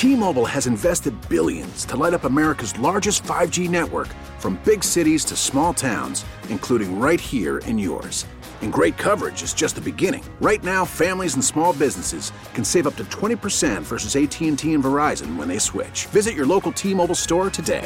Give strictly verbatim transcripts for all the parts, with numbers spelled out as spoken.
T-Mobile has invested billions to light up America's largest five G network, from big cities to small towns, including right here in yours. And great coverage is just the beginning. Right now, families and small businesses can save up to twenty percent versus A T and T and Verizon when they switch. Visit your local T-Mobile store today.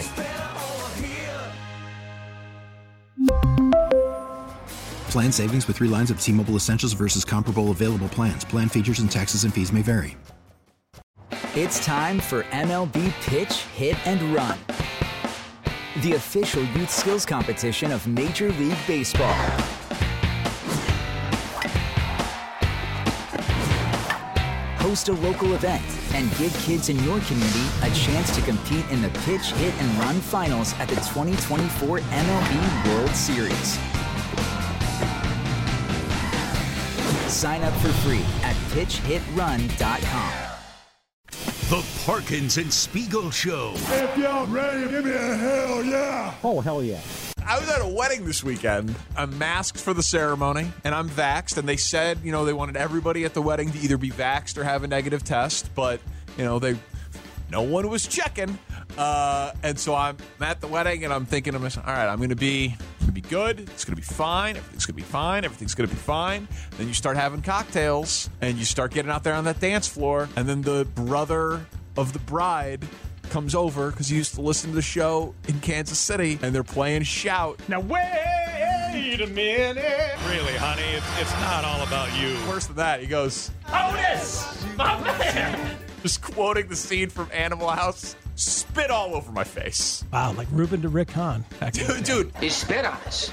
Plan savings with three lines of T-Mobile Essentials versus comparable available plans. Plan features and taxes and fees may vary. It's time for M L B Pitch, Hit, and Run, the official youth skills competition of Major League Baseball. Host a local event and give kids in your community a chance to compete in the Pitch, Hit, and Run finals at the twenty twenty-four M L B World Series. Sign up for free at pitch hit run dot com. The Parkins and Spiegel Show. If y'all ready, give me a hell yeah. Oh, hell yeah. I was at a wedding this weekend. I'm masked for the ceremony, and I'm vaxxed. And they said, you know, they wanted everybody at the wedding to either be vaxxed or have a negative test. But, you know, they no one was checking. Uh, and so I'm at the wedding, and I'm thinking to myself, all right, I'm going to be gonna be good. It's going to be fine. Everything's going to be fine. Everything's going to be fine. Then you start having cocktails, and you start getting out there on that dance floor. And then the brother of the bride comes over because he used to listen to the show in Kansas City, and they're playing Shout. Now wait a minute. Really, honey, it's, it's not all about you. Worse than that, he goes, Otis, my man. Just quoting the scene from Animal House. Spit all over my face. Wow, like Ruben to Rick Hahn. Dude, dude. He spit on us.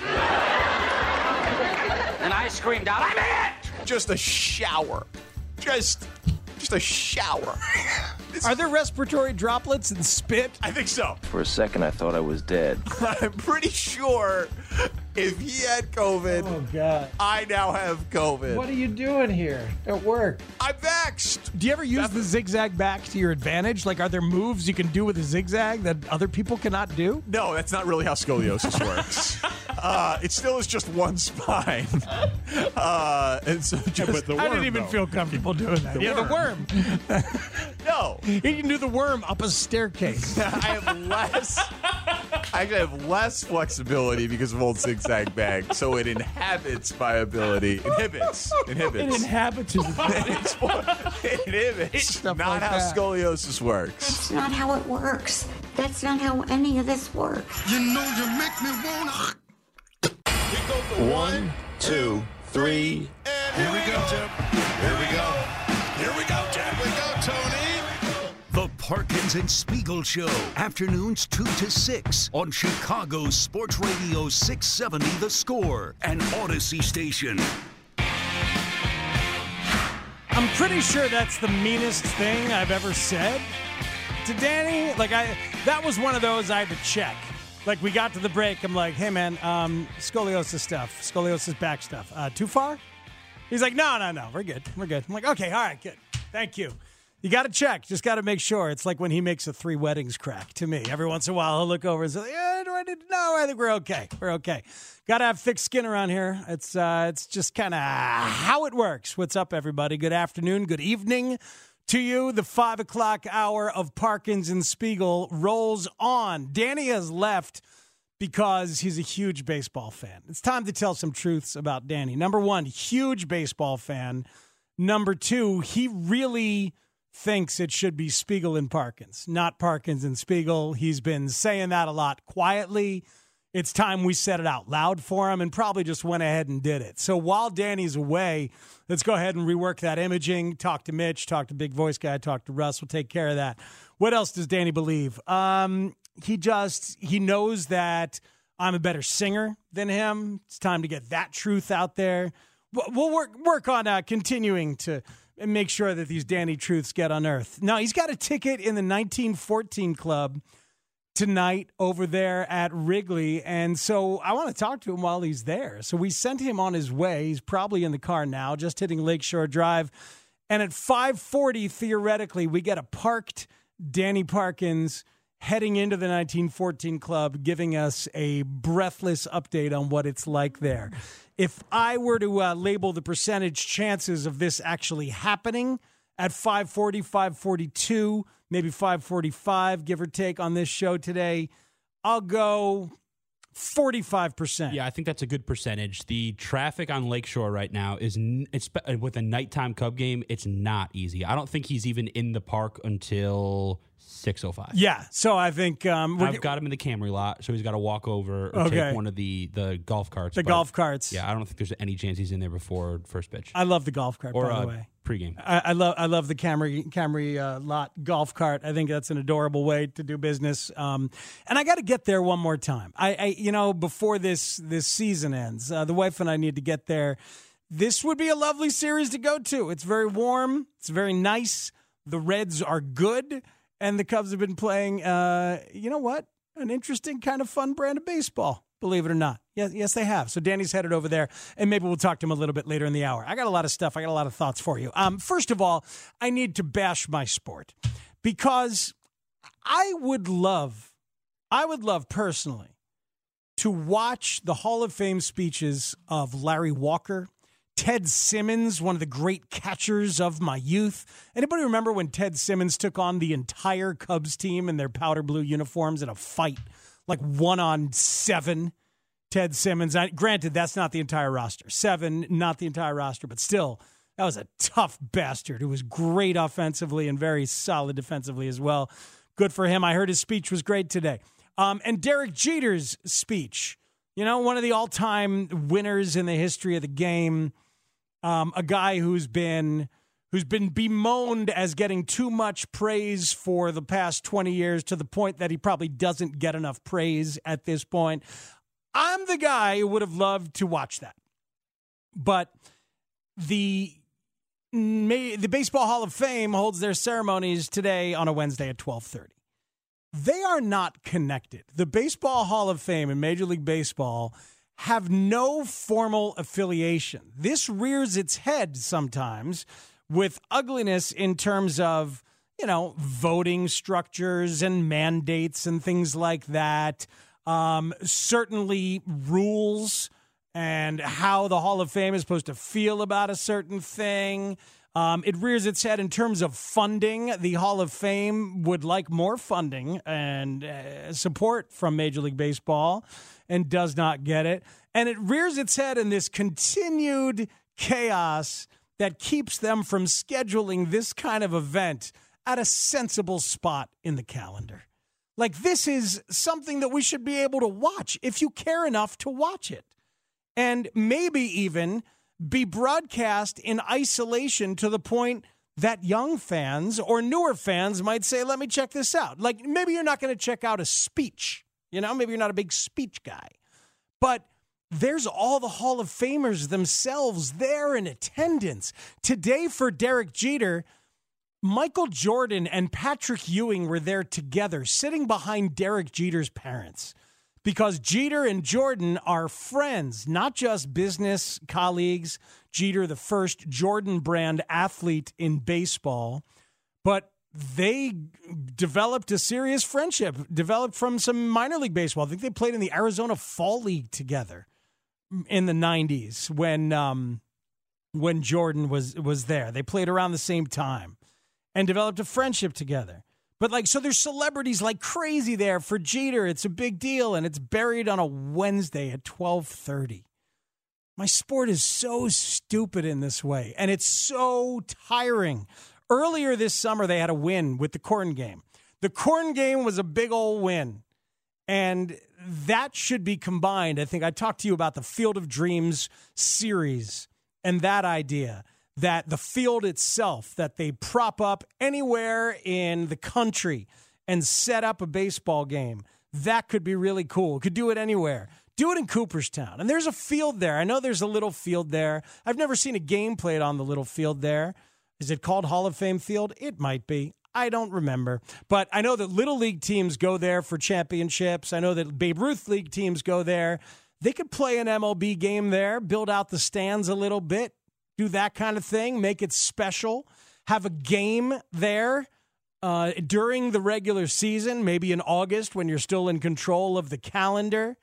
And I screamed out, I'm it! Just a shower. Just, just a shower. Are there respiratory droplets in spit? I think so. For a second, I thought I was dead. I'm pretty sure if he had COVID, oh, God. I now have COVID. What are you doing here at work? I'm vaxxed. Do you ever use That's the zigzag back to your advantage? Like, are there moves you can do with a zigzag that other people cannot do? No, that's not really how scoliosis works. Uh, it still is just one spine. Uh, and so just, yeah, but the worm, I didn't even though. feel comfortable doing that. The yeah, worm. the worm. No. You can do the worm up a staircase. I have less I have less flexibility because of old zigzag bag, so it inhabits my ability. Inhibits. Inhibits. It inhabits his it's more, it inhibits. Stuff not like how that. Scoliosis works. That's not how it works. That's not how any of this works. You know you make me wanna. We go for one, two, three. And here we go, Jim. Here we go. Here we go, Jim. Here we go, Tony. The Parkins and Spiegel Show, afternoons two to six on Chicago's Sports Radio six seventy The Score and Odyssey Station. I'm pretty sure that's the meanest thing I've ever said to Danny. Like, I, that was one of those I had to check. Like, we got to the break. I'm like, hey, man, um, scoliosis stuff, scoliosis back stuff. Uh, too far? He's like, no, no, no, we're good. We're good. I'm like, okay, all right, good. Thank you. You got to check. Just got to make sure. It's like when he makes a three weddings crack to me. Every once in a while, he'll look over and say, yeah, do I need to know? I think we're okay. We're okay. Got to have thick skin around here. It's, uh, it's just kind of how it works. What's up, everybody? Good afternoon. Good evening to you. The five o'clock hour of Parkins and Spiegel rolls on. Danny has left because he's a huge baseball fan. It's time to tell some truths about Danny. Number one, huge baseball fan. Number two, he really thinks it should be Spiegel and Parkins, not Parkins and Spiegel. He's been saying that a lot quietly. It's time we said it out loud for him and probably just went ahead and did it. So while Danny's away, let's go ahead and rework that imaging, talk to Mitch, talk to Big Voice Guy, talk to Russ. We'll take care of that. What else does Danny believe? Um, he just, he knows that I'm a better singer than him. It's time to get that truth out there. We'll work, work on uh, continuing to and make sure that these Danny truths get unearthed. Now, he's got a ticket in the nineteen fourteen Club tonight over there at Wrigley, and so I want to talk to him while he's there. So we sent him on his way. He's probably in the car now, just hitting Lakeshore Drive. And at five forty, theoretically, we get a parked Danny Parkins heading into the nineteen fourteen Club, giving us a breathless update on what it's like there. If I were to uh, label the percentage chances of this actually happening at five forty, five forty-two, maybe five forty-five, give or take on this show today. I'll go forty-five percent. Yeah, I think that's a good percentage. The traffic on Lakeshore right now is, it's, with a nighttime Cub game, it's not easy. I don't think he's even in the park until six oh five. Yeah, so I think... Um, I've got him in the Camry lot, so he's got to walk over or okay. take one of the, the golf carts. The but, golf carts. Yeah, I don't think there's any chance he's in there before first pitch. I love the golf cart, or, by uh, the way. Pregame. I, I love I love the Camry Camry uh, lot golf cart. I think that's an adorable way to do business. Um, and I got to get there one more time. I, I you know before this this season ends, uh, the wife and I need to get there. This would be a lovely series to go to. It's very warm. It's very nice. The Reds are good, and the Cubs have been playing. Uh, you know what? An interesting kind of fun brand of baseball. Believe it or not. Yes, yes, they have. So Danny's headed over there, and maybe we'll talk to him a little bit later in the hour. I got a lot of stuff. I got a lot of thoughts for you. Um, first of all, I need to bash my sport because I would love, I would love personally to watch the Hall of Fame speeches of Larry Walker, Ted Simmons, one of the great catchers of my youth. Anybody remember when Ted Simmons took on the entire Cubs team in their powder blue uniforms in a fight? Like one on seven, Ted Simmons. I, granted, that's not the entire roster. Seven, not the entire roster, but still, that was a tough bastard who was great offensively and very solid defensively as well. Good for him. I heard his speech was great today. Um, and Derek Jeter's speech, you know, one of the all-time winners in the history of the game, um, a guy who's been... who's been bemoaned as getting too much praise for the past twenty years to the point that he probably doesn't get enough praise at this point. I'm the guy who would have loved to watch that. But the the Baseball Hall of Fame holds their ceremonies today on a Wednesday at twelve thirty. They are not connected. The Baseball Hall of Fame and Major League Baseball have no formal affiliation. This rears its head sometimes with ugliness in terms of, you know, voting structures and mandates and things like that. Um, certainly rules and how the Hall of Fame is supposed to feel about a certain thing. Um, it rears its head in terms of funding. The Hall of Fame would like more funding and uh, support from Major League Baseball and does not get it. And it rears its head in this continued chaos that keeps them from scheduling this kind of event at a sensible spot in the calendar. Like, this is something that we should be able to watch if you care enough to watch it. And maybe even be broadcast in isolation to the point that young fans or newer fans might say, let me check this out. Like, maybe you're not going to check out a speech. You know, maybe you're not a big speech guy. But there's all the Hall of Famers themselves there in attendance. Today for Derek Jeter, Michael Jordan and Patrick Ewing were there together, sitting behind Derek Jeter's parents. Because Jeter and Jordan are friends, not just business colleagues. Jeter, the first Jordan brand athlete in baseball. But they developed a serious friendship, developed from some minor league baseball. I think they played in the Arizona Fall League together in the nineties when um, when Jordan was was there. They played around the same time and developed a friendship together. But, like, so there's celebrities like crazy there for Jeter. It's a big deal, and it's buried on a Wednesday at twelve thirty. My sport is so stupid in this way, and it's so tiring. Earlier this summer, they had a win with the corn game. The corn game was a big old win, and that should be combined. I think I talked to you about the Field of Dreams series and that idea that the field itself, that they prop up anywhere in the country and set up a baseball game, that could be really cool. Could do it anywhere. Do it in Cooperstown. And there's a field there. I know there's a little field there. I've never seen a game played on the little field there. Is it called Hall of Fame Field? It might be. I don't remember. But I know that Little League teams go there for championships. I know that Babe Ruth League teams go there. They could play an M L B game there, build out the stands a little bit, do that kind of thing, make it special, have a game there uh, during the regular season, maybe in August when you're still in control of the calendar,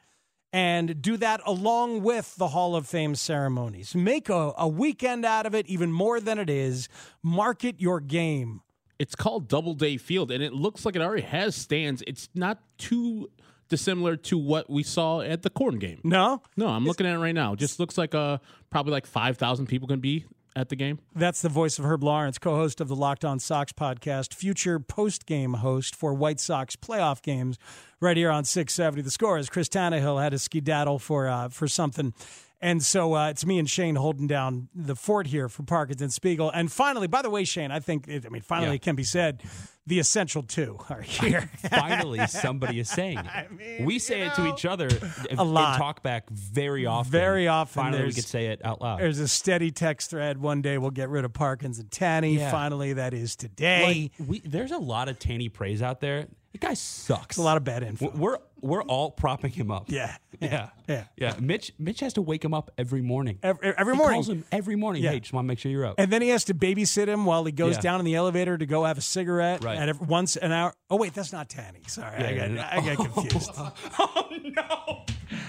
and do that along with the Hall of Fame ceremonies. Make a, a weekend out of it, even more than it is. Market your game. It's called Doubleday Field, and it looks like it already has stands. It's not too dissimilar to what we saw at the Corn game. No? No, I'm looking at it right now. It just looks like uh, probably like five thousand people can be at the game. That's the voice of Herb Lawrence, co-host of the Locked On Sox podcast, future post-game host for White Sox playoff games right here on six seventy The Score. As Chris Tannehill had a skedaddle for uh, for something. And so uh, it's me and Shane holding down the fort here for Parkins and Spiegel. And finally, by the way, Shane, I think, it, I mean, finally yeah. it can be said, the essential two are here. Finally, somebody is saying it. I mean, we say it know, to each other a lot. in talkback very often. Very often. Finally, we could say it out loud. There's a steady text thread. One day we'll get rid of Parkins and Tanny. Yeah. Finally, that is today. Like, we, there's a lot of Tanny praise out there. The guy sucks. It's a lot of bad info. We're we're all propping him up. Yeah, yeah, yeah. yeah. Mitch Mitch has to wake him up every morning. Every, every he morning, calls him every morning. Yeah. Hey, just want to make sure you're up. And then he has to babysit him while he goes Yeah. down in the elevator to go have a cigarette. Right. At every, once an hour. Oh wait, that's not Tanny. Sorry, Yeah, I got yeah, I got confused. Oh no.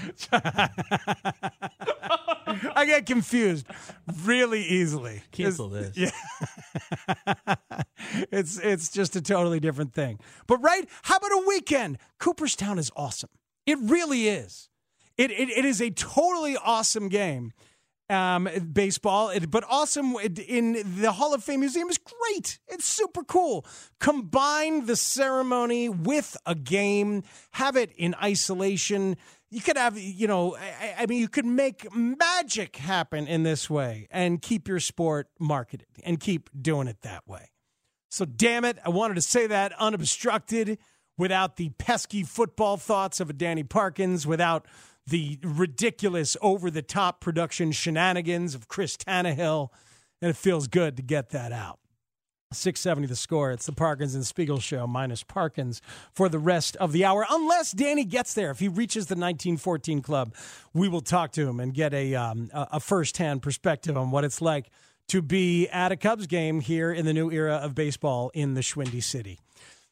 I get confused really easily. Cancel It's- this. Yeah. it's it's just a totally different thing. But right, how about a weekend? Cooperstown is awesome. It really is. It it, it is a totally awesome game. Um, baseball, it, but awesome in the Hall of Fame Museum is great. It's super cool. Combine the ceremony with a game, have it in isolation. You could have, you know, I, I mean, you could make magic happen in this way and keep your sport marketed and keep doing it that way. So, damn it, I wanted to say that unobstructed without the pesky football thoughts of a Danny Parkins, without the ridiculous over-the-top production shenanigans of Chris Tannehill, and it feels good to get that out. six seventy The Score. It's the Parkins and Spiegel Show minus Parkins for the rest of the hour. Unless Danny gets there. If he reaches the nineteen fourteen club, we will talk to him and get a, um, a first-hand perspective on what it's like to be at a Cubs game here in the new era of baseball in the Schwindy City.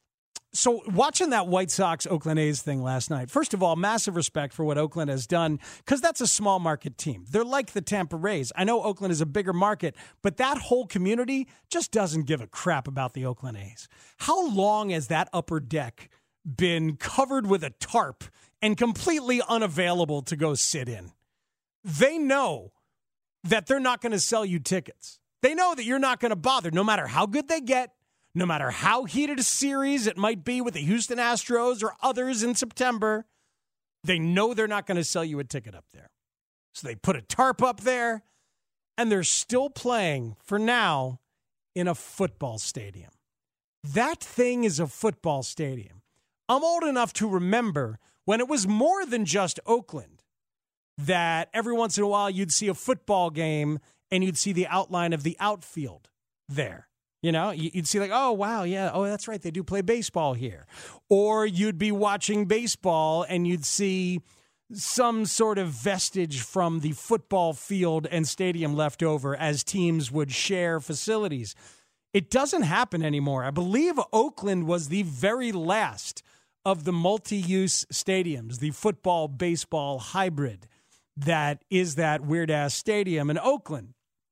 So watching that White Sox Oakland A's thing last night, first of all, massive respect for what Oakland has done, because that's a small market team. They're like the Tampa Rays. I know Oakland is a bigger market, but that whole community just doesn't give a crap about the Oakland A's. How long has that upper deck been covered with a tarp and completely unavailable to go sit in? They know that they're not going to sell you tickets. They know that you're not going to bother, no matter how good they get. No matter how heated a series it might be with the Houston Astros or others in September, they know they're not going to sell you a ticket up there. So they put a tarp up there, and they're still playing, for now, in a football stadium. That thing is a football stadium. I'm old enough to remember when it was more than just Oakland, that every once in a while you'd see a football game and you'd see the outline of the outfield there. You know, you'd see like, oh, wow, yeah, oh, that's right, they do play baseball here. Or you'd be watching baseball and you'd see some sort of vestige from the football field and stadium left over as teams would share facilities. It doesn't happen anymore. I believe Oakland was the very last of the multi-use stadiums, the football-baseball hybrid that is that weird-ass stadium in Oakland.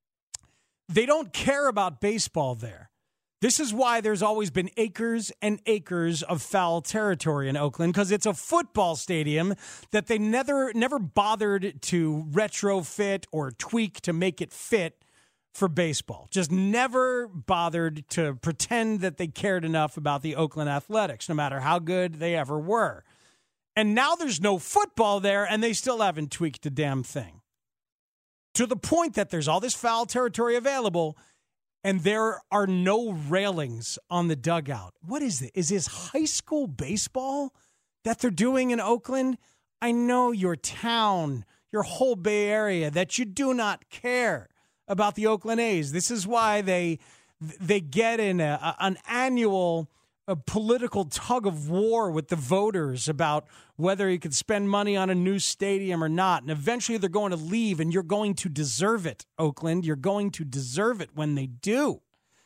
They don't care about baseball there. This is why there's always been acres and acres of foul territory in Oakland, because it's a football stadium that they never never bothered to retrofit or tweak to make it fit for baseball. Just never bothered to pretend that they cared enough about the Oakland Athletics, no matter how good they ever were. And now there's no football there, and they still haven't tweaked a damn thing. To the point that there's all this foul territory available, and there are no railings on the dugout. What is it? Is this high school baseball that they're doing in Oakland? I know your town, your whole Bay Area, that you do not care about the Oakland A's. This is why they they get in a, an annual a political tug of war with the voters about whether you could spend money on a new stadium or not. And eventually they're going to leave, and you're going to deserve it, Oakland. You're going to deserve it when they do.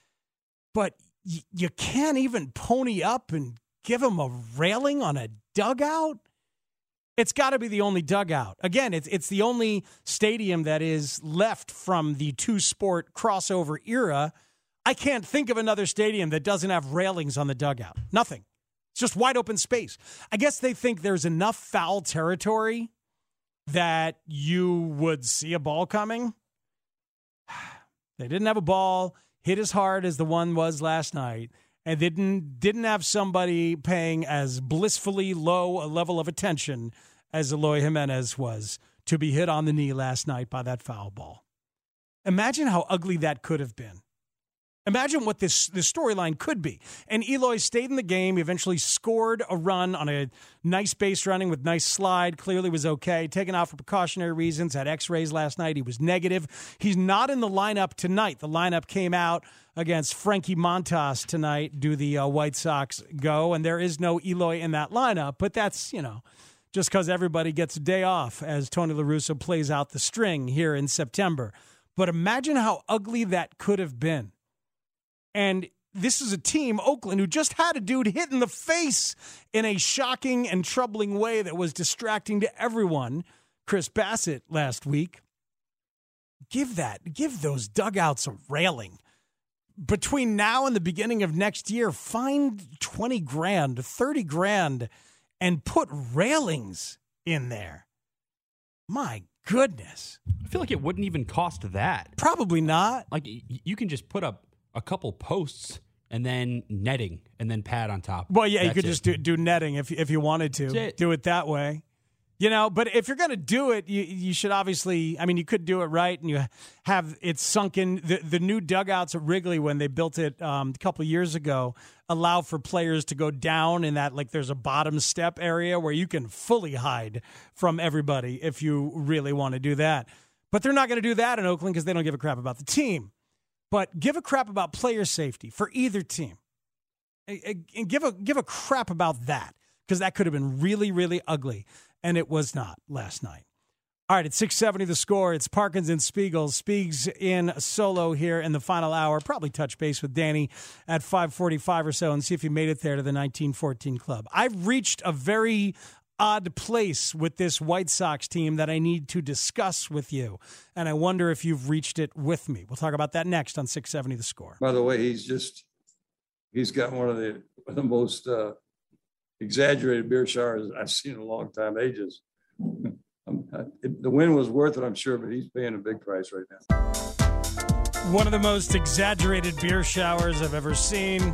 But y- you can't even pony up and give them a railing on a dugout. It's got to be the only dugout. Again, it's it's the only stadium that is left from the two-sport crossover era. I can't think of another stadium that doesn't have railings on the dugout. Nothing. It's just wide open space. I guess they think there's enough foul territory that you would see a ball coming. They didn't have a ball hit as hard as the one was last night, and didn't didn't have somebody paying as blissfully low a level of attention as Eloy Jimenez was to be hit on the knee last night by that foul ball. Imagine how ugly that could have been. Imagine what this, this storyline could be. And Eloy stayed in the game. He eventually scored a run on a nice base running with nice slide. Clearly was okay. Taken out for precautionary reasons. Had x-rays last night. He was negative. He's not in the lineup tonight. The lineup came out against Frankie Montas tonight. Do the uh, White Sox go? And there is no Eloy in that lineup. But that's, you know, just because everybody gets a day off as Tony La Russa plays out the string here in September. But imagine how ugly that could have been. And this is a team, Oakland, who just had a dude hit in the face in a shocking and troubling way that was distracting to everyone, Chris Bassett, last week. Give that, give those dugouts a railing. Between now and the beginning of next year, find twenty grand, thirty grand, and put railings in there. My goodness. I feel like it wouldn't even cost that. Probably not. Like, y- you can just put up a couple posts and then netting and then pad on top. Well, yeah, That's you could it. just do, do netting if if you wanted to. It. Do it that way. You know, but if you're going to do it, you you should obviously, I mean, you could do it right and you have it sunken. The, the new dugouts at Wrigley, when they built it um, a couple of years ago, allow for players to go down in that, like there's a bottom step area where you can fully hide from everybody if you really want to do that. But they're not going to do that in Oakland because they don't give a crap about the team. But give a crap about player safety for either team. And give a give a crap about that because that could have been really, really ugly. And it was not last night. All right, it's six seventy The Score. It's Parkins and Spiegel. Spiegs in solo here in the final hour. Probably touch base with Danny at five forty-five or so and see if he made it there to the nineteen fourteen club. I've reached a very odd place with this White Sox team that I need to discuss with you. And I wonder if you've reached it with me. We'll talk about that next on six seventy The Score. By the way, he's just, he's got one of the, one of the most uh, exaggerated beer showers I've seen in a long time. They just, um, it, the win was worth it, I'm sure, but he's paying a big price right now. One of the most exaggerated beer showers I've ever seen.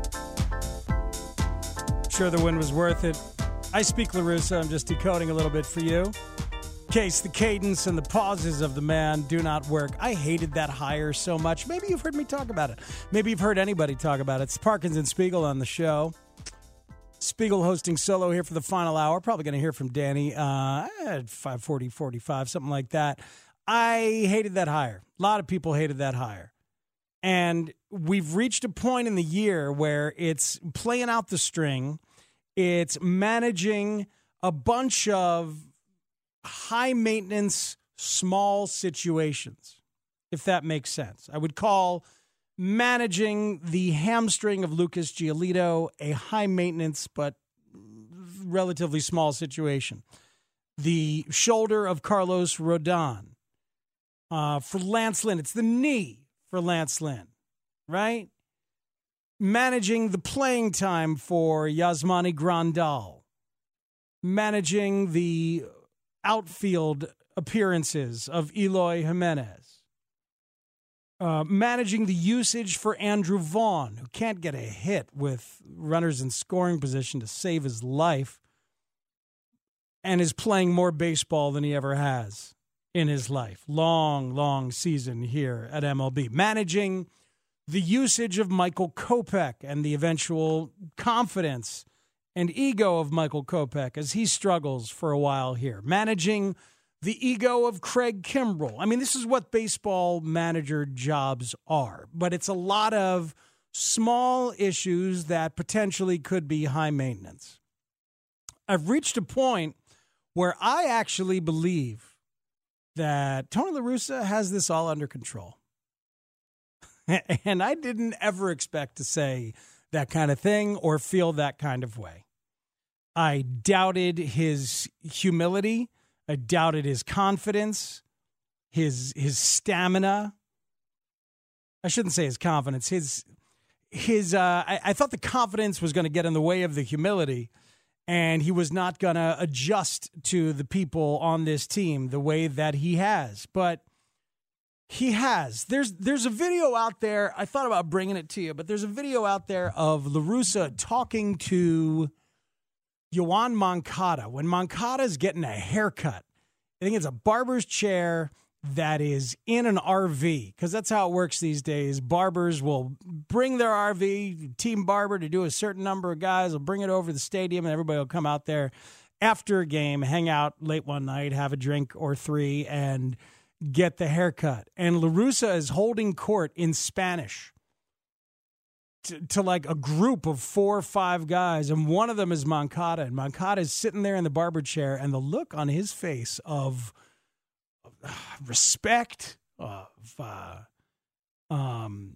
Sure, the win was worth it. I speak La Russa. I'm just decoding a little bit for you. In case the cadence and the pauses of the man do not work. I hated that hire so much. Maybe you've heard me talk about it. Maybe you've heard anybody talk about it. It's Parkins and Spiegel on the show. Spiegel hosting solo here for the final hour. Probably going to hear from Danny uh, at five forty, forty-five, something like that. I hated that hire. A lot of people hated that hire. And we've reached a point in the year where it's playing out the string. It's managing a bunch of high-maintenance, small situations, if that makes sense. I would call managing the hamstring of Lucas Giolito a high-maintenance but relatively small situation. The shoulder of Carlos Rodon. Uh, for Lance Lynn, it's the knee for Lance Lynn, right? Managing the playing time for Yasmani Grandal. Managing the outfield appearances of Eloy Jimenez. Uh, managing the usage for Andrew Vaughn, who can't get a hit with runners in scoring position to save his life and is playing more baseball than he ever has in his life. Long, long season here at M L B. Managing the usage of Michael Kopech and the eventual confidence and ego of Michael Kopech as he struggles for a while here. Managing the ego of Craig Kimbrell. I mean, this is what baseball manager jobs are, but it's a lot of small issues that potentially could be high maintenance. I've reached a point where I actually believe that Tony La Russa has this all under control. And I didn't ever expect to say that kind of thing or feel that kind of way. I doubted his humility. I doubted his confidence, his his stamina. I shouldn't say his confidence. His his. Uh, I, I thought the confidence was going to get in the way of the humility, and he was not going to adjust to the people on this team the way that he has. But he has. There's there's a video out there. I thought about bringing it to you, but there's a video out there of La Russa talking to Yoan Moncada when Moncada's getting a haircut. I think it's a barber's chair that is in an R V, because that's how it works these days. Barbers will bring their R V, team barber, to do a certain number of guys, will bring it over to the stadium, and everybody will come out there after a game, hang out late one night, have a drink or three, and get the haircut. And La Russa is holding court in Spanish to, to like a group of four or five guys, and one of them is Moncada. And Moncada is sitting there in the barber chair, and the look on his face of respect, of uh, um,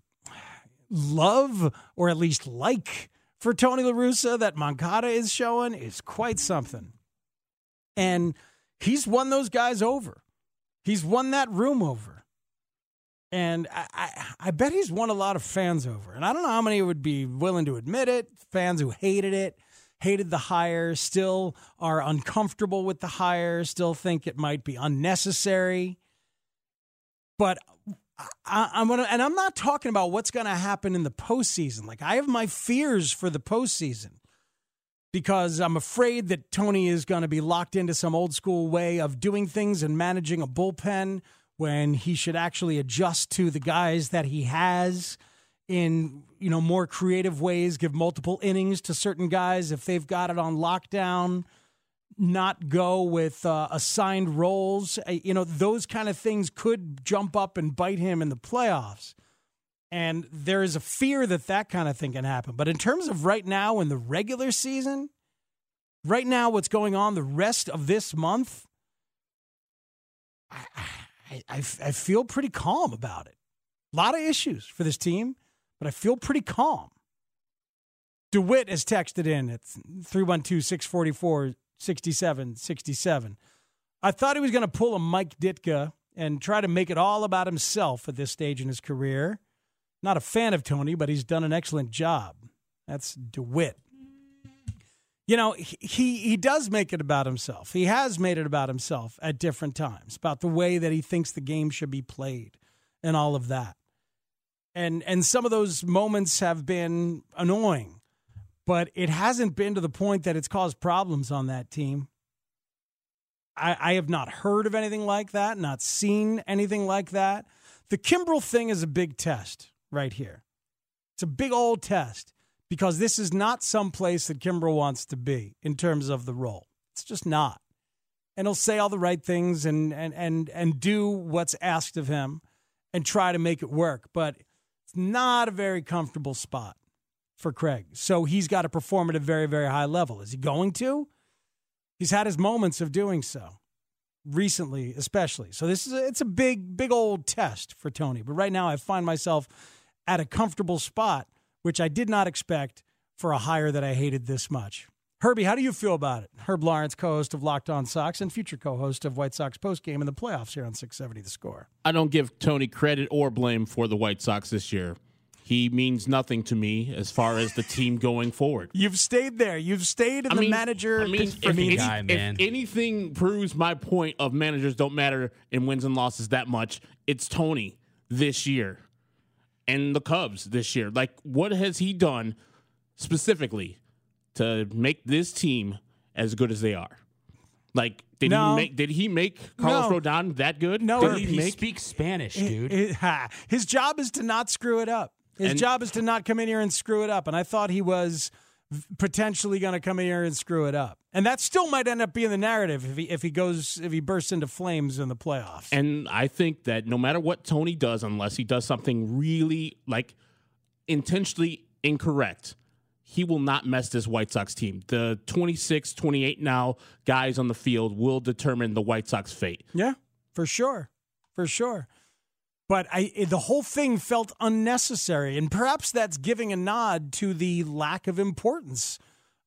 love, or at least like for Tony La Russa that Moncada is showing is quite something. And he's won those guys over. He's won that room over. And I, I, I bet he's won a lot of fans over. And I don't know how many would be willing to admit it. Fans who hated it, hated the hire, still are uncomfortable with the hire, still think it might be unnecessary. But I, I'm gonna, and I'm not talking about what's going to happen in the postseason. Like, I have my fears for the postseason because I'm afraid that Tony is going to be locked into some old school way of doing things and managing a bullpen when he should actually adjust to the guys that he has in, you know, more creative ways, give multiple innings to certain guys if they've got it on lockdown, not go with uh, assigned roles. You know, those kind of things could jump up and bite him in the playoffs. And there is a fear that that kind of thing can happen. But in terms of right now in the regular season, right now what's going on the rest of this month, I, I, I, I feel pretty calm about it. A lot of issues for this team, but I feel pretty calm. DeWitt has texted in at three one two, six four four, six seven six seven. I thought he was going to pull a Mike Ditka and try to make it all about himself at this stage in his career. Not a fan of Tony, but he's done an excellent job. That's DeWitt. You know, he, he does make it about himself. He has made it about himself at different times, about the way that he thinks the game should be played and all of that. And and some of those moments have been annoying, but it hasn't been to the point that it's caused problems on that team. I, I have not heard of anything like that, not seen anything like that. The Kimbrel thing is a big test right here. It's a big old test because this is not some place that Kimbrel wants to be in terms of the role. It's just not. And he'll say all the right things and and and and do what's asked of him and try to make it work. But it's not a very comfortable spot for Craig. So he's got to perform at a very, very high level. Is he going to? He's had his moments of doing so. Recently, especially. So this is a, it's a big, big old test for Tony. But right now I find myself at a comfortable spot, which I did not expect for a hire that I hated this much. Herbie, how do you feel about it? Herb Lawrence, co-host of Locked On Sox and future co-host of White Sox Postgame in the playoffs here on six seventy The Score. I don't give Tony credit or blame for the White Sox this year. He means nothing to me as far as the team going forward. You've stayed there. You've stayed in I the mean, manager. I mean, if, any, guy, if anything proves my point of managers don't matter in wins and losses that much, it's Tony this year and the Cubs this year. Like, what has he done specifically to make this team as good as they are? Like, did no. he make did he make Carlos no. Rodon that good? No, did he, he make speaks Spanish, dude. It, it, ha, his job is to not screw it up. His And- job is to not come in here and screw it up. And I thought he was potentially going to come in here and screw it up. And that still might end up being the narrative if he if he goes if he bursts into flames in the playoffs. And I think that no matter what Tony does, unless he does something really like intentionally incorrect, he will not mess this White Sox team. The twenty-six, twenty-eight now guys on the field will determine the White Sox fate. Yeah, for sure. For sure. But I, the whole thing felt unnecessary, and perhaps that's giving a nod to the lack of importance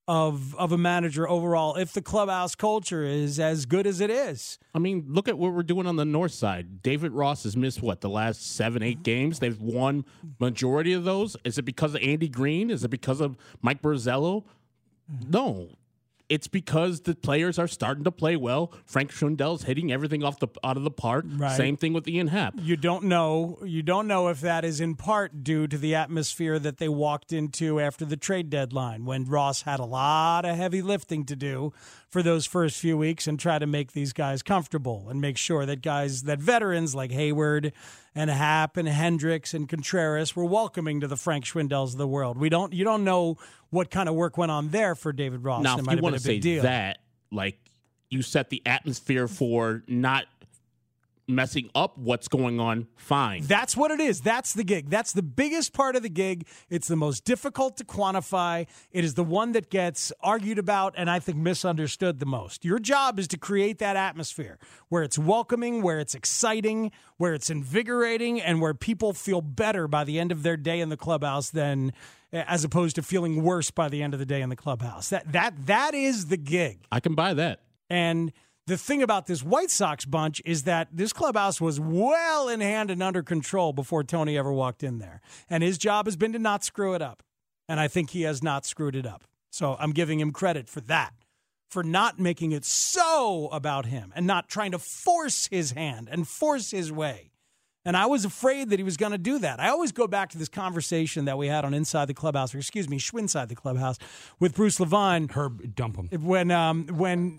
of of a manager overall if the clubhouse culture is as good as it is. I mean, look at what we're doing on the north side. David Ross has missed, what, the last seven, eight games? They've won majority of those. Is it because of Andy Green? Is it because of Mike Borzello? No. It's because the players are starting to play well. Frank Schwindel's hitting everything off the out of the park. Right. Same thing with Ian Happ. You don't know. You don't know if that is in part due to the atmosphere that they walked into after the trade deadline, when Ross had a lot of heavy lifting to do for those first few weeks and try to make these guys comfortable and make sure that guys, that veterans like Hayward and Happ and Hendricks and Contreras were welcoming to the Frank Schwindels of the world. We don't. You don't know what kind of work went on there for David Ross. Now, it if might you want to say deal. that, like, you set the atmosphere for not messing up what's going on, fine. That's what it is. That's the gig. That's the biggest part of the gig. It's the most difficult to quantify. It is the one that gets argued about and I think misunderstood the most. Your job is to create that atmosphere where it's welcoming, where it's exciting, where it's invigorating, and where people feel better by the end of their day in the clubhouse than as opposed to feeling worse by the end of the day in the clubhouse. That that that is the gig. I can buy that. And the thing about this White Sox bunch is that this clubhouse was well in hand and under control before Tony ever walked in there. And his job has been to not screw it up. And I think he has not screwed it up. So I'm giving him credit for that, for not making it so about him and not trying to force his hand and force his way. And I was afraid that he was going to do that. I always go back to this conversation that we had on Inside the Clubhouse, or excuse me, Schwinside the Clubhouse, with Bruce Levine. Herb, dump him. When, um, when,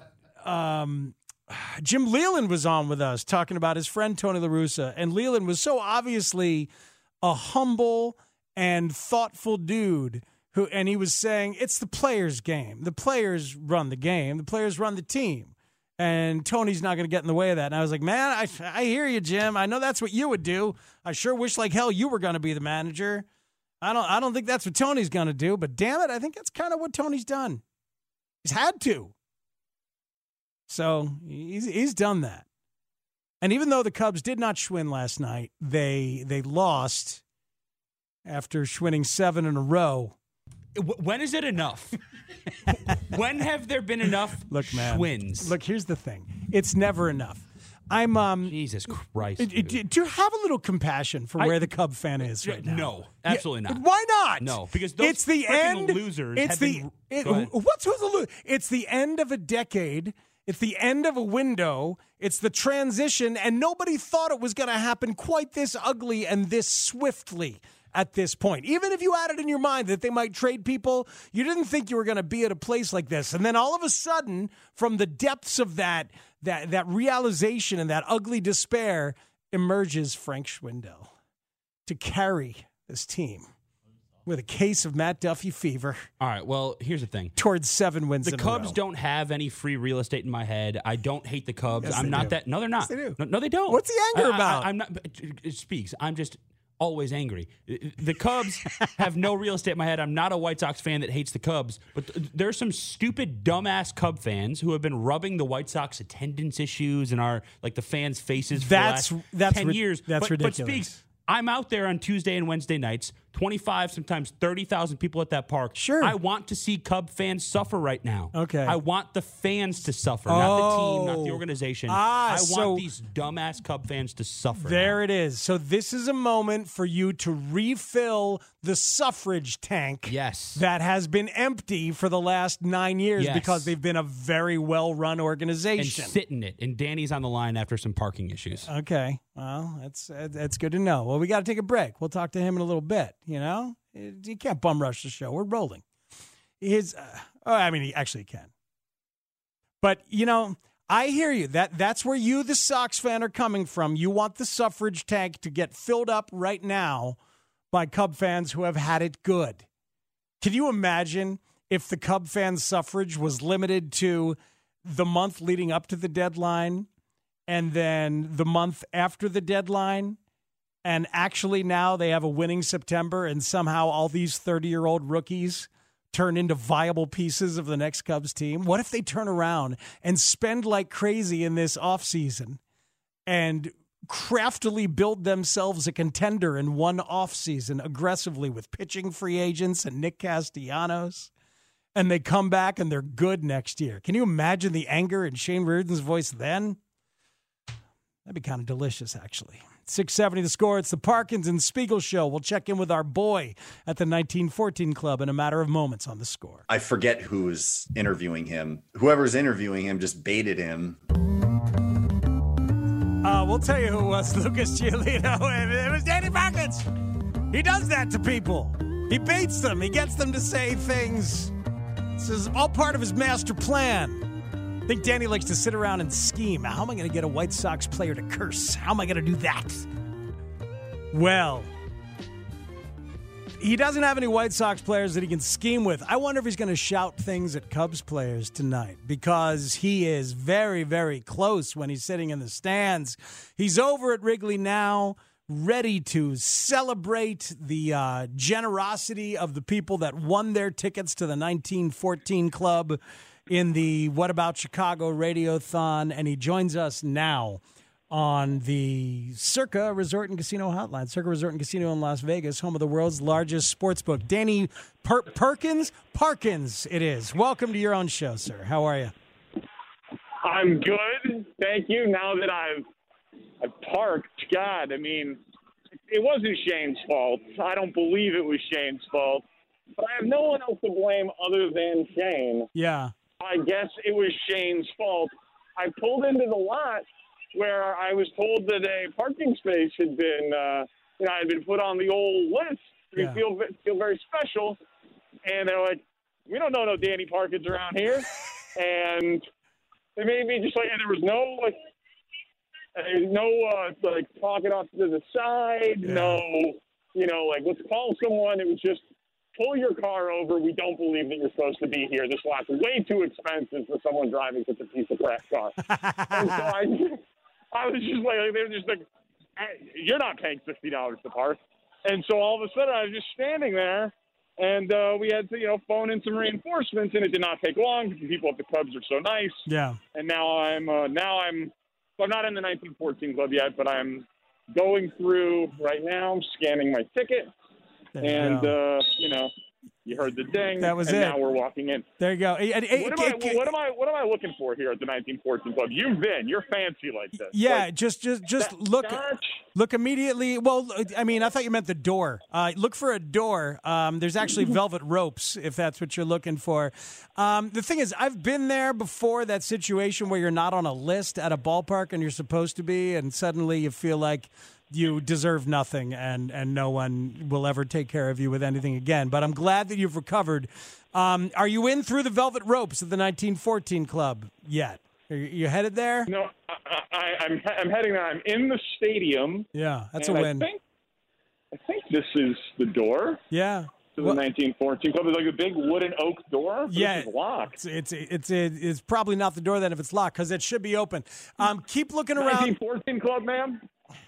um, Jim Leland was on with us talking about his friend Tony La Russa, and Leland was so obviously a humble and thoughtful dude who, and he was saying it's the players' game. The players run the game. The players run the team, and Tony's not going to get in the way of that. And I was like, man, I, I hear you, Jim. I know that's what you would do. I sure wish like hell you were going to be the manager. I don't, I don't think that's what Tony's going to do, but damn it, I think that's kind of what Tony's done. He's had to. So he's he's done that. And even though the Cubs did not Schwinn last night, they they lost after Schwinning seven in a row. When is it enough? When have there been enough Look, man, Schwinns? Look, here's the thing. It's never enough. I'm um Jesus Christ. It, it, do you have a little compassion for I, where the Cub fan is right now? No, absolutely yeah, not. Why not? No, because those it's the end. Losers. It's have the been, it, what's who's the loser? It's the end of a decade. It's the end of a window. It's the transition, and nobody thought it was going to happen quite this ugly and this swiftly at this point. Even if you had it in your mind that they might trade people, you didn't think you were going to be at a place like this. And then all of a sudden, from the depths of that that that realization and that ugly despair, emerges Frank Schwindel to carry this team with a case of Matt Duffy fever. All right, well, here's the thing. Towards seven wins The in Cubs a row. don't have any free real estate in my head. I don't hate the Cubs. Yes, I'm they not do. that. No, they're not. Yes, they do. No, no, they don't. What's the anger I, about? I, I'm not. It speaks. I'm just always angry. The Cubs have no real estate in my head. I'm not a White Sox fan that hates the Cubs, but th- there's some stupid, dumbass Cub fans who have been rubbing the White Sox attendance issues and our like the fans' faces for That's the last that's ten ri- years. That's but, ridiculous. But speaks. I'm out there on Tuesday and Wednesday nights, twenty-five, sometimes thirty thousand people at that park. Sure. I want to see Cub fans suffer right now. Okay. I want the fans to suffer, not the team, not the Oh. organization. Ah, I want so these dumbass Cub fans to suffer. There now. it is. So this is a moment for you to refill the suffrage tank. Yes. That has been empty for the last nine years Yes. because they've been a very well-run And organization. sit in it. And Danny's on the line after some parking issues. Okay. Well, that's that's good to know. Well, we got to take a break. We'll talk to him in a little bit, you know? You can't bum rush the show. We're rolling. His, uh, oh, I mean, he actually can. But, you know, I hear you. That That's where you, the Sox fan, are coming from. You want the suffrage tank to get filled up right now by Cub fans who have had it good. Can you imagine if the Cub fans' suffrage was limited to the month leading up to the deadline and then the month after the deadline? And actually now they have a winning September and somehow all these thirty-year-old rookies turn into viable pieces of the next Cubs team? What if they turn around and spend like crazy in this offseason and craftily build themselves a contender in one offseason aggressively with pitching free agents and Nick Castellanos? and they come back and they're good next year. Can you imagine the anger in Shane Reardon's voice then? That'd be kind of delicious, actually. six seventy The Score. It's the Parkins and Spiegel Show. We'll check in with our boy at the nineteen fourteen Club in a matter of moments on The Score. I forget who's interviewing him. Whoever's interviewing him just baited him. Uh, we'll tell you who it was, Lucas Giolito. It was Danny Parkins. He does that to people. He baits them. He gets them to say things. This is all part of his master plan. I think Danny likes to sit around and scheme. How am I going to get a White Sox player to curse? How am I going to do that? Well, he doesn't have any White Sox players that he can scheme with. I wonder if he's going to shout things at Cubs players tonight because he is very, very close when he's sitting in the stands. He's over at Wrigley now, ready to celebrate the uh, generosity of the people that won their tickets to the nineteen fourteen Club in the What About Chicago Radiothon, and he joins us now on the Circa Resort and Casino Hotline. Circa Resort and Casino in Las Vegas, home of the world's largest sports book. Danny per- Perkins? Parkins, it is. Welcome to your own show, sir. How are you? I'm good. Thank you. Now that I've, I've parked, God, I mean, it wasn't Shane's fault. I don't believe it was Shane's fault. But I have no one else to blame other than Shane. Yeah. I guess it was Shane's fault. I pulled into the lot where I was told that a parking space had been, uh, you know, I had been put on the old list. We Yeah. feel feel very special, and they're like, "We don't know no Danny Parkins around here," and they made me just like, and there was no like, uh, no uh, like talking off to the side, Yeah. no, you know, like let's call someone. It was just. Pull your car over. We don't believe that you're supposed to be here. This lot's way too expensive for someone driving such a piece of crap car. And so I, I was just like, they were just like, hey, you're not paying fifty dollars to park. And so all of a sudden I was just standing there, and uh, we had to, you know, phone in some reinforcements, and it did not take long because the people at the Cubs are so nice. Yeah. And now I'm, uh, now I'm, so I'm not in the nineteen fourteen Club yet, but I'm going through right now. I'm scanning my ticket. There you And, go. uh, you know, you heard the ding. That was and it. now we're walking in. There you go. Hey, hey, What am, hey, I, what am I? What am I looking for here at the nineteen fourteen Club? You've been. You're fancy like this. Yeah, Like, just just just that look starch? look immediately. Well, I mean, I thought you meant the door. Uh, look for a door. Um, there's actually velvet ropes if that's what you're looking for. Um, the thing is, I've been there before. That situation where you're not on a list at a ballpark and you're supposed to be, and suddenly you feel like you deserve nothing and, and no one will ever take care of you with anything again. But I'm glad that you've recovered. Um, are you in through the velvet ropes of the nineteen fourteen Club yet? Are you, you headed there? No, I, I, I'm. I'm heading there. I'm in the stadium. Yeah, that's a and win. I think, I think this is the door. Yeah. To the Well- nineteen fourteen Club. It's like a big wooden oak door. But Yeah, this is locked. It's it's it's, it's probably not the door then if it's locked because it should be open. Um, keep looking around. nineteen fourteen Club, ma'am.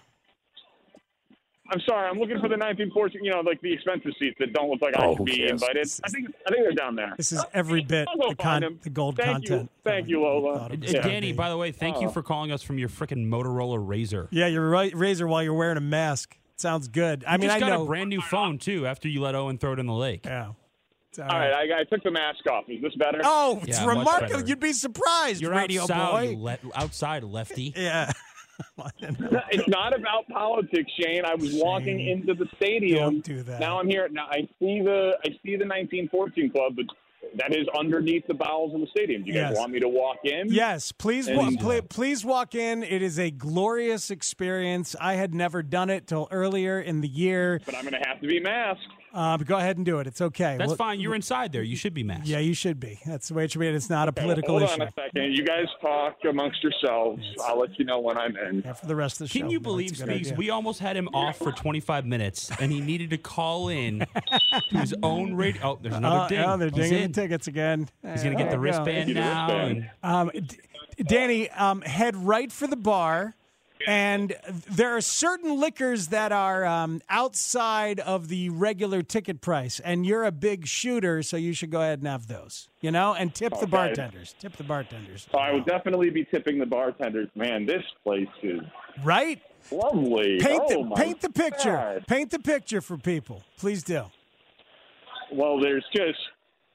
I'm sorry, I'm looking for the nineteen fourteen, you know, like the expensive seats that don't look like I Oh, should who be cares? invited. I think I think they're down there. This is every bit I'll go the, find con- them. the gold Thank content. You. Thank you, Lola. Uh, Yeah. Danny, by the way, thank you Oh. for calling us from your freaking Motorola Razor. Yeah, you're right, Razor, while you're wearing a mask. Sounds good. I You mean, just I got know. a brand new phone too after you let Owen throw it in the lake. Yeah. All right, I, I took the mask off. Is this better? Oh, it's Yeah, much remarkable. better. You'd be surprised, You're radio outside, boy. you le- outside, lefty. Yeah. It's not about politics, Shane. I was walking into the stadium. Don't do that. Now I'm here. Now I see the I see the nineteen fourteen Club, but that is underneath the bowels of the stadium. Do you guys Yes. want me to walk in? Yes, please, And- wa- pl- please walk in. It is a glorious experience. I had never done it till earlier in the year. But I'm going to have to be masked. Uh, but go ahead and do it. It's okay. That's Well- fine. You're inside there. You should be masked. Yeah, you should be. That's the way it should be. And it's not a Okay, political hold issue. on a second. You guys talk amongst yourselves. I'll let you know when I'm in. Yeah, for the rest of the show. Can you No, believe, it's a good Speaks, idea. we almost had him off for twenty-five minutes, and he needed to call in to his own radio. Oh, there's another Oh, ding. oh, they're He's dinging the in. tickets again. He's going to get the There you go. wristband now. And Um, D- Danny, um, head right for the bar. And there are certain liquors that are um, outside of the regular ticket price. And you're a big shooter, so you should go ahead and have those. You know, and tip the Okay. bartenders. Tip the bartenders. So I will definitely be tipping the bartenders. Man, this place is Right? lovely. Paint oh, the my paint the picture. God. Paint the picture for people. Please do. Well, there's just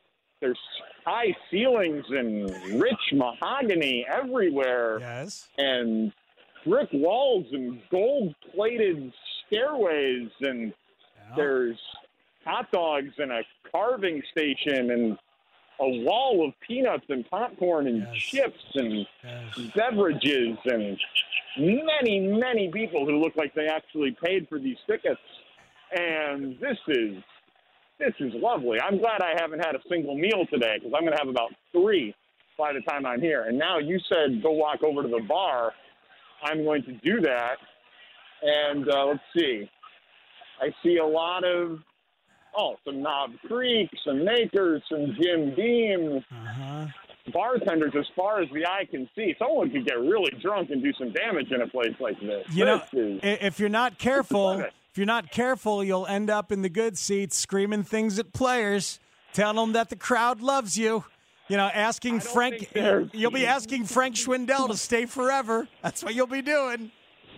there's high ceilings and rich mahogany everywhere. Yes. And brick walls and gold-plated stairways, and yeah. there's hot dogs and a carving station and a wall of peanuts and popcorn and yes. chips and yes. beverages and many, many people who look like they actually paid for these tickets. And this is this is lovely. I'm glad I haven't had a single meal today because I'm going to have about three by the time I'm here. And now you said go walk over to the bar. I'm going to do that. And uh, let's see. I see a lot of Oh, some Knob Creek, some Makers, some Jim Beam, uh-huh. bartenders as far as the eye can see. Someone could get really drunk and do some damage in a place like this. You this know, is, if you're not careful, if you're not careful, you'll end up in the good seats screaming things at players, telling them that the crowd loves you. You know, asking Frank, you'll be asking Frank Schwindel to stay forever. That's what you'll be doing.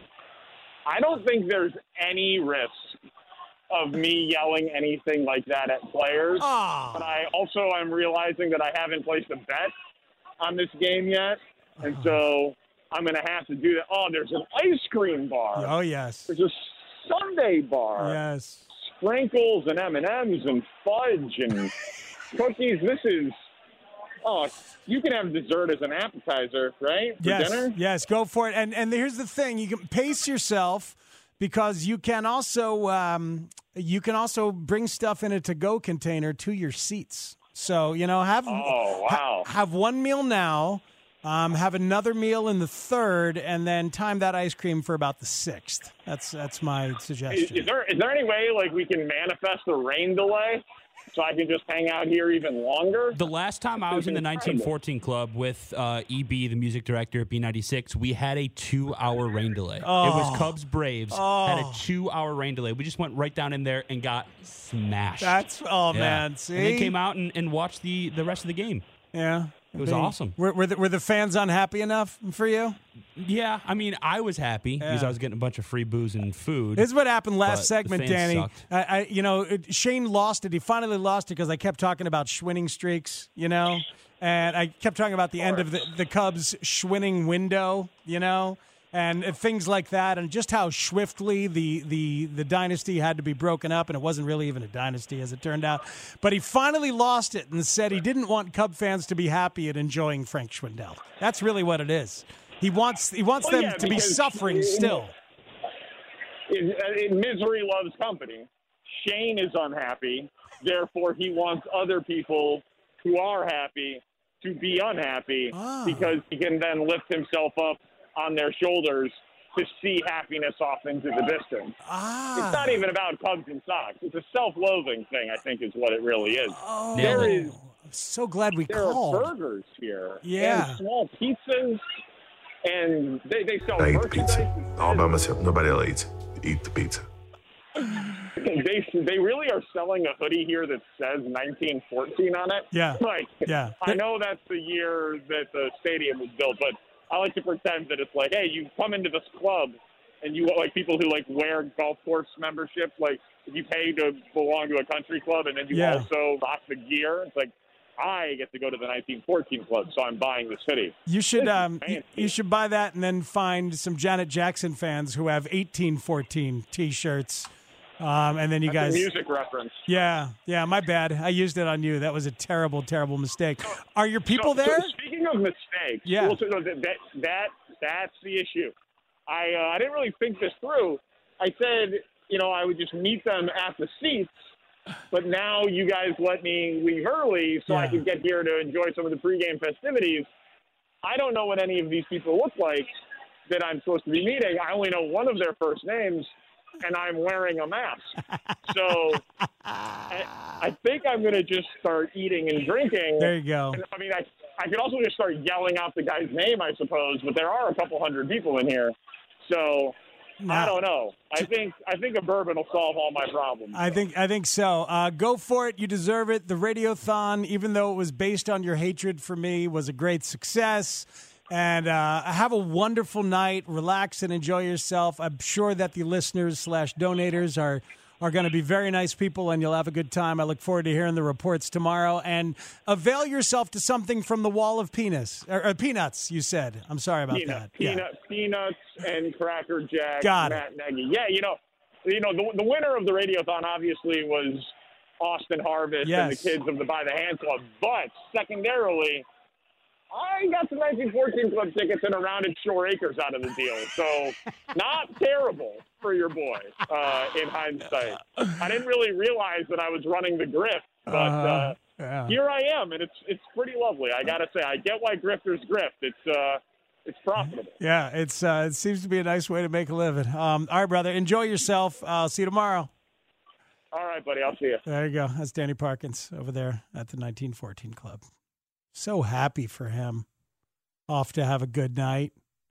I don't think there's any risk of me yelling anything like that at players. Oh. But I also am realizing that I haven't placed a bet on this game yet. And so I'm going to have to do that. Oh, there's an ice cream bar. Oh, yes. There's a sundae bar. Yes. Sprinkles and M and M's and fudge and cookies. This is, oh, you can have dessert as an appetizer, right? For yes. dinner? Yes, go for it. And, and here's the thing. You can pace yourself, because you can also um, you can also bring stuff in a to-go container to your seats. So, you know, have oh, wow. ha- have one meal now, um, have another meal in the third, and then time that ice cream for about the sixth. That's that's my suggestion. Is, is there is there any way like we can manifest a rain delay so I can just hang out here even longer? The last time I was in the nineteen fourteen club with uh, E B, the music director at B ninety-six, we had a two-hour rain delay. Oh. It was Cubs Braves Oh. had a two-hour rain delay. We just went right down in there and got smashed. That's oh Yeah. man, see, and then came out and, and watched the, the rest of the game. Yeah, It was They- awesome. Were, were, the, were the fans unhappy enough for you? Yeah, I mean, I was happy because Yeah. I was getting a bunch of free booze and food. This is what happened last but segment, the fans Danny. sucked. I, I, you know, it, Shane lost it. He finally lost it because I kept talking about Schwinning streaks, you know, and I kept talking about the end of the, the Cubs' Schwinning window, you know, and uh, things like that, and just how swiftly the, the, the dynasty had to be broken up, and it wasn't really even a dynasty as it turned out. But he finally lost it and said he didn't want Cub fans to be happy and enjoying Frank Schwindel. That's really what it is. He wants he wants Well, them yeah, to be because- suffering still. In, in misery loves company. Shane is unhappy. Therefore, he wants other people who are happy to be unhappy Ah. because he can then lift himself up on their shoulders to see happiness off into the distance. Ah. It's not even about Cubs and Sox. It's a self-loathing thing, I think, is what it really is. Oh, There is I'm so glad we there called. are burgers here. Yeah. And small pizzas. And they, they sell I eat the merchandise. pizza. All by myself. Nobody else eats. Eat the pizza. They they really are selling a hoodie here that says nineteen fourteen on it. Yeah. Like, Yeah. I know that's the year that the stadium was built, but I like to pretend that it's like, hey, you come into this club and you like people who like wear golf course memberships. Like if you pay to belong to a country club and then you Yeah. also rock the gear, it's like I get to go to the nineteen fourteen club, so I'm buying this hoodie. You should This is um, you, fancy. you should buy that and then find some Janet Jackson fans who have eighteen fourteen T-shirts, um, and then you That's guys. a music reference. Yeah, yeah, my bad. I used it on you. That was a terrible, terrible mistake. Are your people So- there? So speaking of mistakes, Yeah. well, so no, that, that that that's the issue. I uh, I didn't really think this through. I said, you know, I would just meet them at the seats, but now you guys let me leave early so I Yeah. could get here to enjoy some of the pregame festivities. I don't know what any of these people look like that I'm supposed to be meeting. I only know one of their first names, and I'm wearing a mask. So I, I think I'm going to just start eating and drinking. There you go. And, I mean, I, I could also just start yelling out the guy's name, I suppose, but there are a couple hundred people in here. So I Now- don't know. I think I think a bourbon will solve all my problems. I think I think so. Uh, go for it. You deserve it. The Radiothon, even though it was based on your hatred for me, was a great success. And uh, have a wonderful night. Relax and enjoy yourself. I'm sure that the listeners slash donators are are going to be very nice people, and you'll have a good time. I look forward to hearing the reports tomorrow. And avail yourself to something from the wall of penis or, or peanuts. You said. I'm sorry about Peanut, that. Peanut, yeah. Peanuts and Cracker Jack. Got Matt Nagy. Yeah, you know, you know, the, the winner of the Radiothon obviously was Austin Harvest yes. and the kids of the By the Hand Club, but secondarily, I got some nineteen fourteen Club tickets and a rounded Shore Acres out of the deal. So not terrible for your boy uh, in hindsight. I didn't really realize that I was running the grift, but uh, uh, yeah. here I am, and it's it's pretty lovely. I got to say, I get why grifters grift. It's uh, it's profitable. Yeah, it's uh, it seems to be a nice way to make a living. Um, all right, brother, enjoy yourself. I'll see you tomorrow. All right, buddy, I'll see you. There you go. That's Danny Parkins over there at the nineteen fourteen Club. So happy for him. Off to have a good night.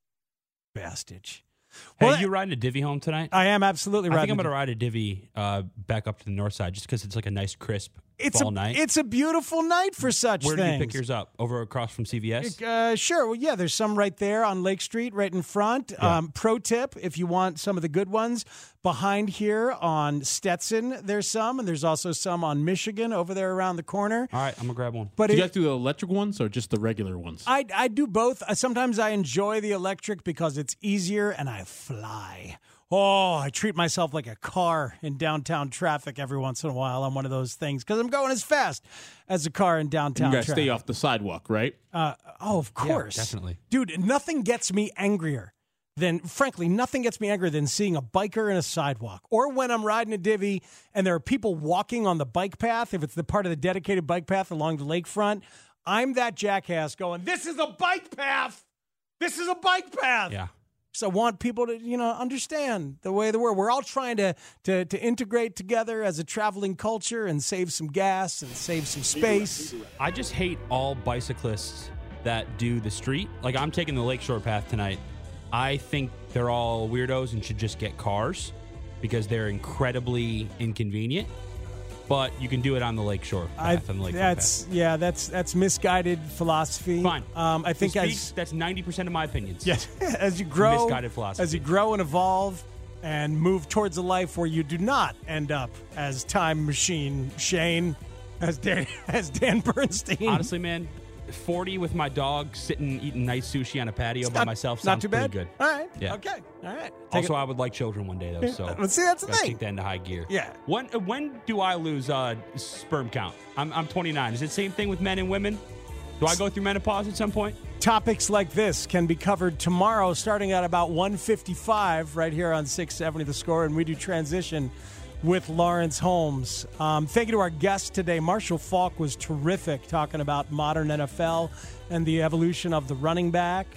Bastage. Hey, Well, you riding a divvy home tonight? I am absolutely I riding. think I'm a going to ride a divvy uh, back up to the north side just because it's like a nice, crisp It's fall a, night. It's a beautiful night for such Where things. did you pick yours up? Over across from C V S? Uh, sure. Well, yeah, there's some right there on Lake Street, right in front. Yeah. Um, pro tip, if you want some of the good ones, behind here on Stetson, there's some, and there's also some on Michigan over there around the corner. All right, I'm going to grab one. But do you it- guys do the electric ones or just the regular ones? I, I do both. Uh, Sometimes I enjoy the electric because it's easier and I fly. Oh, I treat myself like a car in downtown traffic every once in a while on one of those things because I'm going as fast as a car in downtown you guys traffic. stay off the sidewalk, right? Uh, oh, of course. Yeah, definitely. Dude, nothing gets me angrier than, frankly, nothing gets me angrier than seeing a biker in a sidewalk or when I'm riding a divvy and there are people walking on the bike path, if it's the part of the dedicated bike path along the lakefront. I'm that jackass going, this is a bike path. This is a bike path. Yeah. So I want people to, you know, understand the way of the world. We're all trying to, to to integrate together as a traveling culture and save some gas and save some space. I just hate all bicyclists that do the street. Like, I'm taking the Lakeshore path tonight. I think they're all weirdos and should just get cars because they're incredibly inconvenient. But you can do it on the Lakeshore path. I, on the Lakeshore that's path. yeah, that's that's misguided philosophy. Fine. Um, I think To speak, as that's ninety percent of my opinions. yes, as you grow, Misguided philosophy. as you grow and evolve and move towards a life where you do not end up as Time Machine Shane, as Dan, as Dan Bernstein. Honestly, man, forty with my dog sitting eating nice sushi on a patio It's by not- myself not sounds too pretty bad. good. All right. Yeah. Okay. All right. Take Also, it- I would like children one day, though. So Well, see, that's the gotta thing. Take that into high gear. Yeah. When when do I lose uh, sperm count? I'm I'm twenty-nine. Is it the same thing with men and women? Do I go through menopause at some point? Topics like this can be covered tomorrow starting at about one fifty-five right here on six seventy The Score, and we do transition with Lawrence Holmes. Um, thank you to our guest today. Marshall Falk was terrific talking about modern N F L and the evolution of the running back.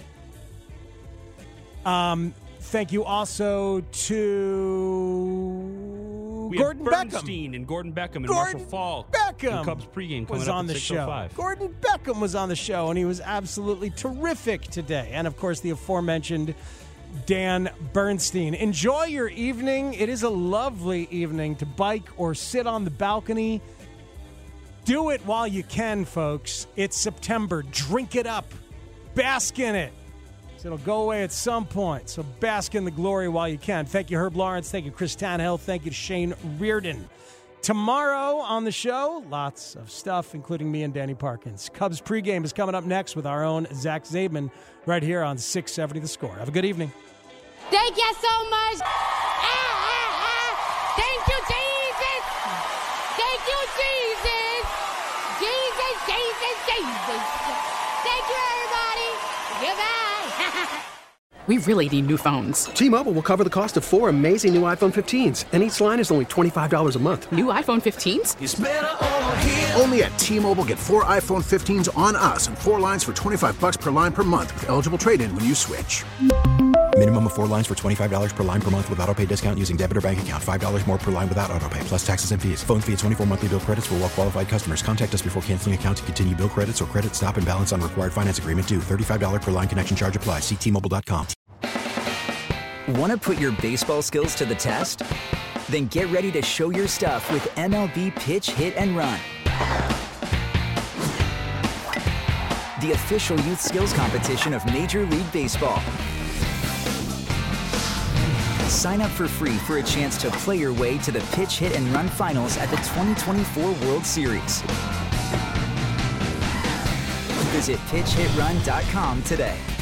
Um, thank you also to We Gordon have Beckham. Bernstein and Gordon Beckham and Gordon Marshall Falk. Beckham And Cubs pregame coming was up on at the six oh show. five. Gordon Beckham was on the show, and he was absolutely terrific today. And, of course, the aforementioned Dan Bernstein. Enjoy your evening. It is a lovely evening to bike or sit on the balcony. Do it while you can, folks. It's September. Drink it up. Bask in it. It'll go away at some point, so bask in the glory while you can. Thank you, Herb Lawrence. Thank you, Chris Tannehill. Thank you to Shane Reardon. Tomorrow on the show, lots of stuff, including me and Danny Parkins. Cubs pregame is coming up next with our own Zach Zabin right here on six seventy The Score. Have a good evening. Thank you so much. Ah, ah, ah. Thank you, Jesus. Thank you, Jesus. Jesus, Jesus, Jesus. Thank you, everybody. Goodbye. We really need new phones. T-Mobile will cover the cost of four amazing new iPhone fifteens, and each line is only twenty-five dollars a month. New iPhone fifteens? It's better over here. Only at T-Mobile, get four iPhone fifteens on us and four lines for twenty-five bucks per line per month with eligible trade-in when you switch. Minimum of four lines for twenty-five dollars per line per month with autopay discount using debit or bank account. five dollars more per line without autopay, plus taxes and fees. Phone fee at twenty-four monthly bill credits for well-qualified customers. Contact us before canceling account to continue bill credits or credit stop and balance on required finance agreement due. thirty-five dollars per line connection charge applies. See T Mobile dot com. Want to put your baseball skills to the test? Then get ready to show your stuff with M L B Pitch Hit and Run, the official youth skills competition of Major League Baseball. Sign up for free for a chance to play your way to the Pitch, Hit, and Run Finals at the twenty twenty-four World Series. Visit pitch hit run dot com today.